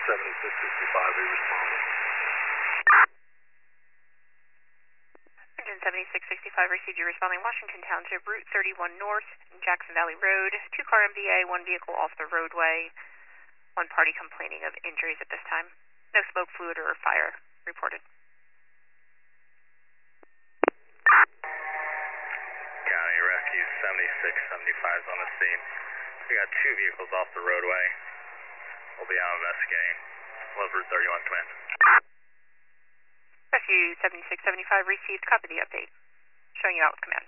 7665, we responded. 17665 received you responding Washington Township, Route 31 North, Jackson Valley Road. 2-car MVA, 1 vehicle off the roadway. 1 party complaining of injuries at this time. No smoke, fluid, or fire reported. County Rescue 7675 is on the scene. We got 2 vehicles off the roadway. We'll be out investigating. Love Route 31, command. Rescue 7675 received, copy the update. Showing you out with command.